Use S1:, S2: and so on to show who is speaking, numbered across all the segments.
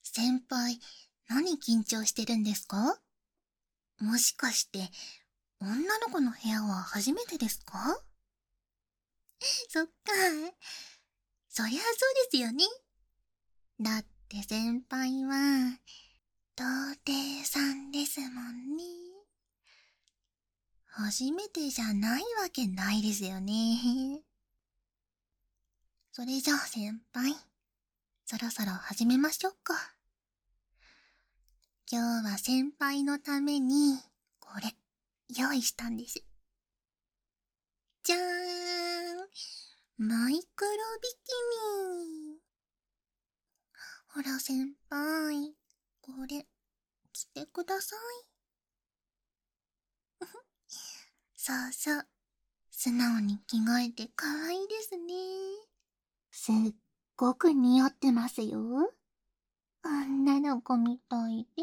S1: 先輩、何緊張してるんですか？もしかして、女の子の部屋は初めてですか？そっか。そりゃそうですよね。だって先輩は、童貞さんですもんね。初めてじゃないわけないですよね。それじゃあ先輩、そろそろ始めましょうか。今日は先輩のために、これ、用意したんです。じゃーん、マイクロビキニ。ほら先輩、これ、着てください。そうそう、素直に着替えて可愛いですね。すっごく似合ってますよ。女の子みたいで。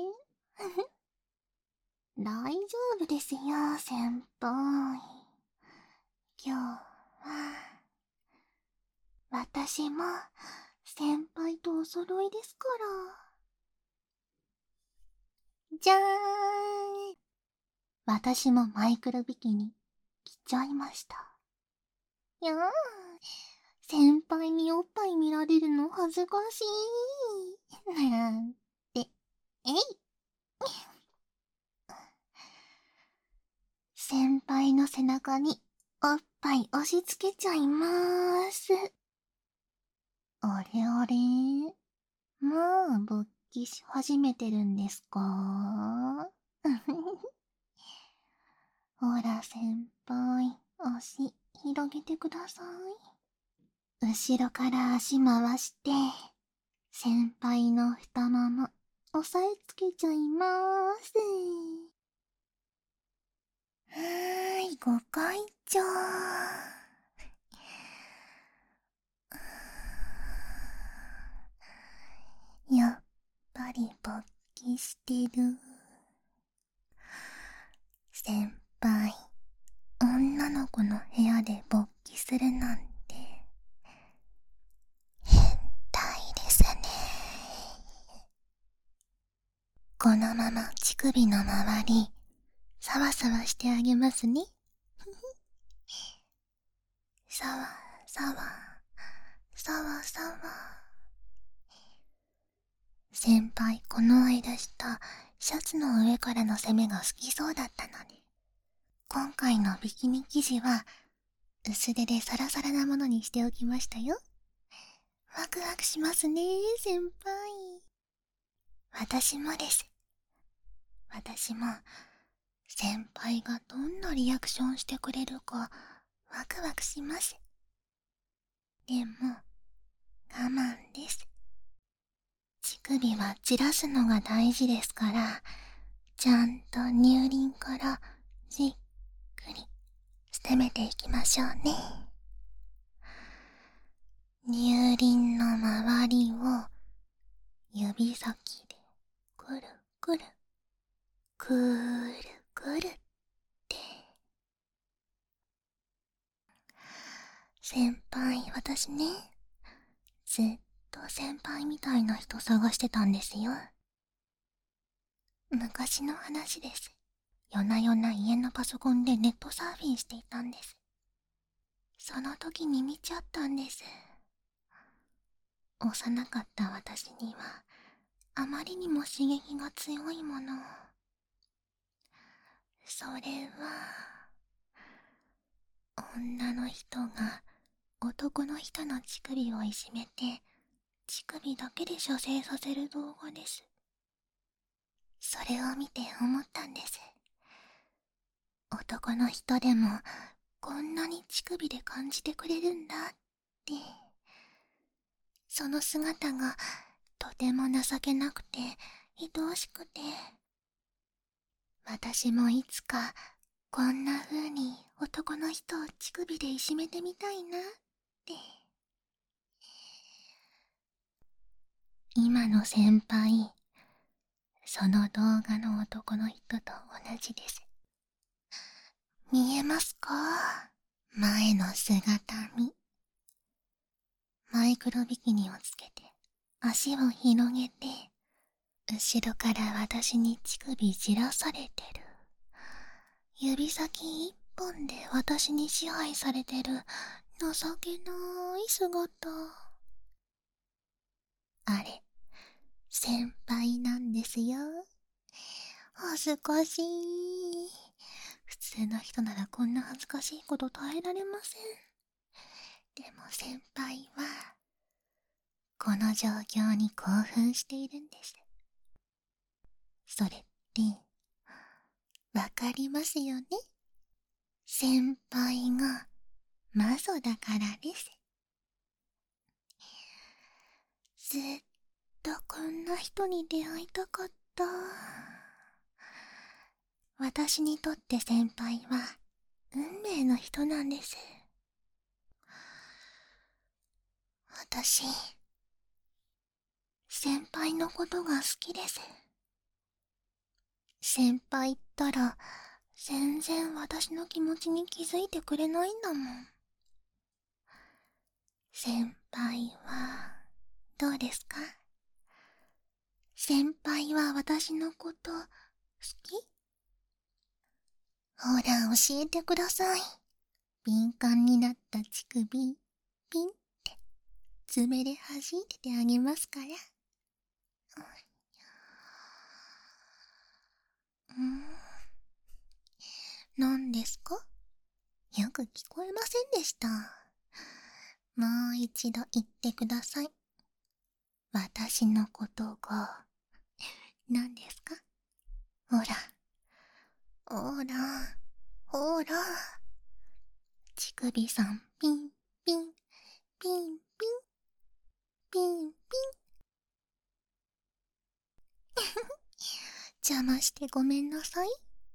S1: 大丈夫ですよ、先輩。今日は、私も先輩とお揃いですから。じゃーん。私もマイクロビキニ着ちゃいました。やー、先輩におっぱい見られるの恥ずかしい。なんて、えい。先輩の背中におっぱい押し付けちゃいまーす。あれあれ、もう勃起し始めてるんですか？ほら先輩、足広げてください。後ろから足回して、先輩の太もも押さえつけちゃいまーす。はーい、ご会長。やっぱり勃起してる。先輩、女の子の部屋で勃起するなんて変態ですね。このまま乳首の周りサワサワしてあげますね。サワサワサワサワ。先輩、この間したシャツの上からの攻めが好きそうだったので、今回のビキニ生地は薄手でサラサラなものにしておきましたよ。ワクワクしますね、先輩。私もです。私も先輩がどんなリアクションしてくれるかワクワクします。でも我慢です。乳首は散らすのが大事ですから、ちゃんと乳輪からじっくり攻めていきましょうね。乳輪の周りを指先でくるくるくるくるって。先輩、私ね、ずっと先輩みたいな人探してたんですよ。昔の話です。夜な夜な家のパソコンでネットサーフィンしていたんです。その時に見ちゃったんです。幼かった私にはあまりにも刺激が強いもの。それは女の人が男の人の乳首をいじめて乳首だけで射精させる動画です。それを見て思ったんです。男の人でもこんなに乳首で感じてくれるんだって。その姿がとても情けなくて愛おしくて、私もいつかこんな風に男の人を乳首でいじめてみたいなって。今の先輩、その動画の男の人と同じです。見えますか？前の姿見。マイクロビキニをつけて足を広げて後ろから私に乳首じらされてる。指先一本で私に支配されてる情けない姿。あれ、先輩なんですよ。恥ずかしい。普通の人ならこんな恥ずかしいこと耐えられません。でも先輩は、この状況に興奮しているんです。それって、わかりますよね？先輩がマゾだからです。ずっとこんな人に出会いたかった。私にとって先輩は運命の人なんです。私、先輩のことが好きです。先輩ったら全然私の気持ちに気づいてくれないんだもん。先輩はどうですか？先輩は私のこと好き？ほら教えてください。敏感になった乳首ピンって爪で弾いててあげますから。何ですか？よく聞こえませんでした。もう一度言ってください。私のことが何ですか？ほら、ほら、ほら。乳首さんピンピン、ピンピン、ピンピン。邪魔してごめんなさい。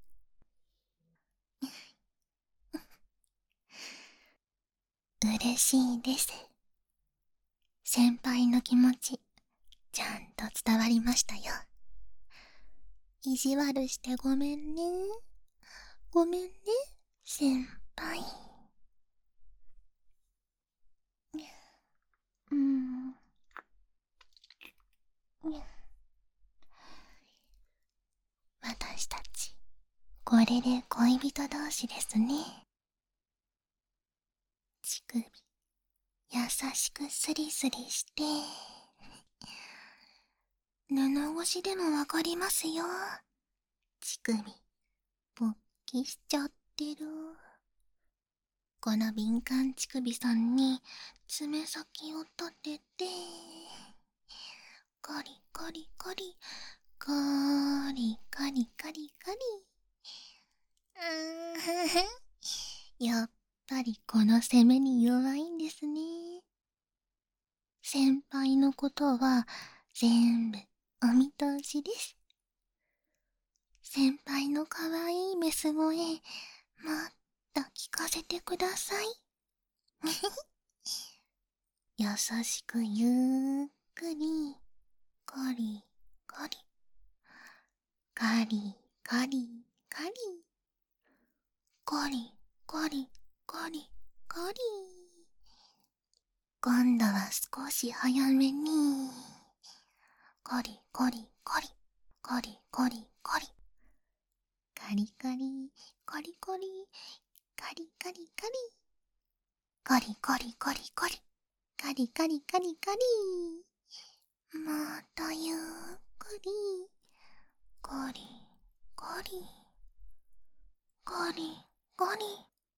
S1: 嬉しいです。先輩の気持ち、ちゃんと伝わりましたよ。意地悪してごめんね。ごめんね、先輩。うん。私たち、これで恋人同士ですね。乳首、優しくスリスリして、布越しでもわかりますよ。乳首、勃起しちゃってる。この敏感乳首さんに爪先を立てて、カリカリカリ、カリカリカリカリ。やっぱりこの攻めに弱いんですね。先輩のことは全部お見通しです。先輩のかわいいメス声、もっと聞かせてください。優しくゆっくり、カリカリ、カリカリカリ、カリカリカリカリ。今度は少し早めに、カリカリカリ、カリカリカリ、カリカリカリカリ、カリカリカリ、カリカリカリカリ、カリカリカリカリ。またゆっくり、カリカリ、カリカリ、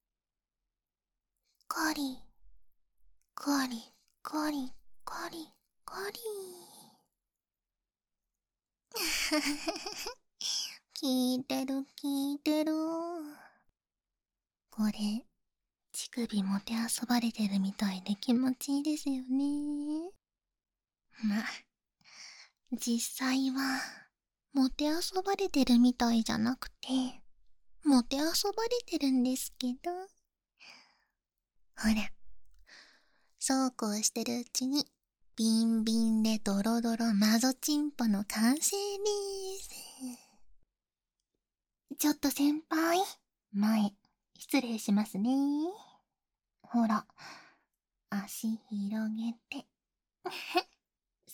S1: カリカリカリカリカリ。聞いてる聞いてる。これ、乳首もてあそばれてるみたいで気持ちいいですよね。ま、実際は、もてあそばれてるみたいじゃなくて、もてあそばれてるんですけど。ほら、そうこうしてるうちに、ビンビンでドロドロマゾチンポの完成です。ちょっと先輩、前、失礼しますね。ほら、足広げて。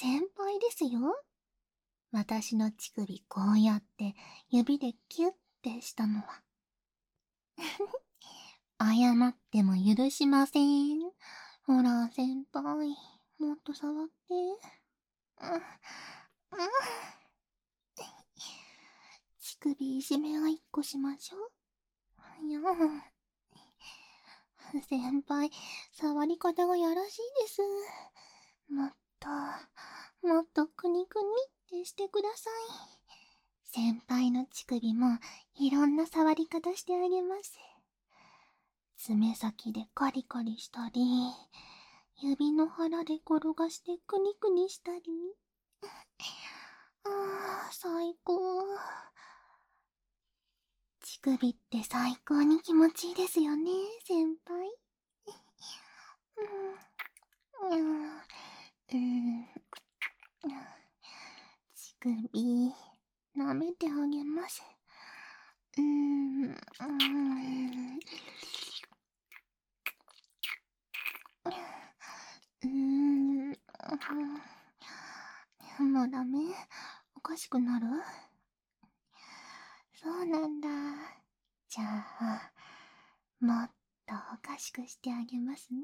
S1: 先輩ですよ。私の乳首こうやって指でキュッてしたのは。謝っても許しません。ほら、先輩、もっと触って。うん、乳首いじめは一個しましょう。いや先輩、触り方がやらしいです。もっと、もっとくにくにってしてください。先輩の乳首もいろんな触り方してあげます。爪先でカリカリしたり、指の腹で転がしてくにくにしたり。ああ、最高。乳首って最高に気持ちいいですよね、先輩。うん、うん、乳首、舐めてあげます。もうダメ？おかしくなる？そうなんだ。じゃあ、もっとおかしくしてあげますね。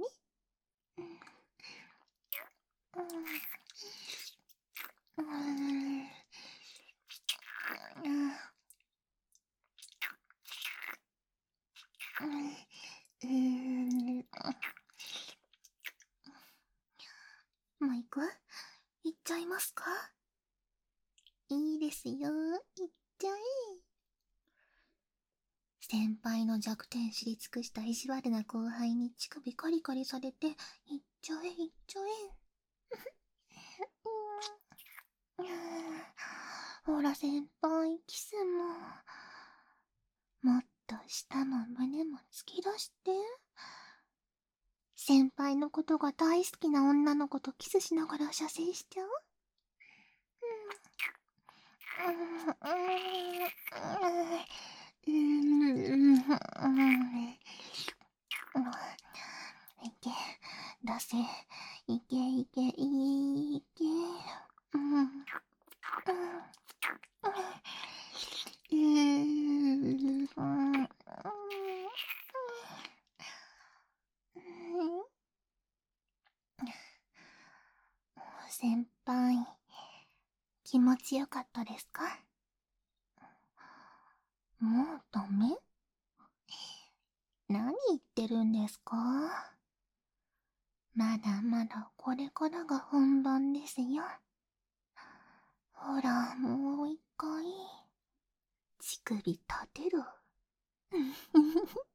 S1: もう行く？行っちゃいますか？いいですよ。行っちゃえ。先輩の弱点知り尽くした意地悪な後輩に乳首カリカリされて、行っちゃえ、行っちゃえ。ほら先輩、キスも。もっと舌も胸も突き出して。先輩のことが大好きな女の子とキスしながら射精しちゃう？いけ、出せ、いけいけいけ。先輩、気持ちよかったですか？もうダメ？何言ってるんですか？まだまだこれからが本番ですよ。ほら、もう一回。乳首立てる。